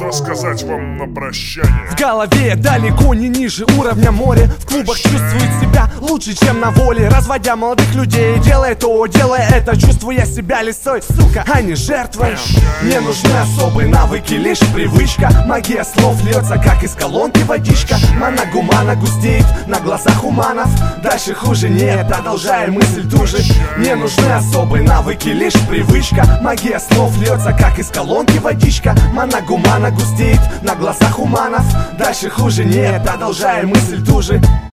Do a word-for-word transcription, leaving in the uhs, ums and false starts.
что сказать вам на прощание. В голове далеко не ниже уровня моря. В клубах чувствует себя лучше, чем на воле. Разводя молодых людей, делая то, делая это, чувствуя себя лисой, сука, а не жертвой. Не нужны особые навыки, лишь привычка. Магия слов льется, как из колонки водичка. Мана-гумана густеет на глазах уманов. Дальше хуже нет, продолжая мысль ту же. Не нужны особые навыки, лишь привычка. Магия слов льется, как из колонки водичка. Мана-гумана густеет на глазах уманов. Дальше хуже нет, продолжая мысль ту же.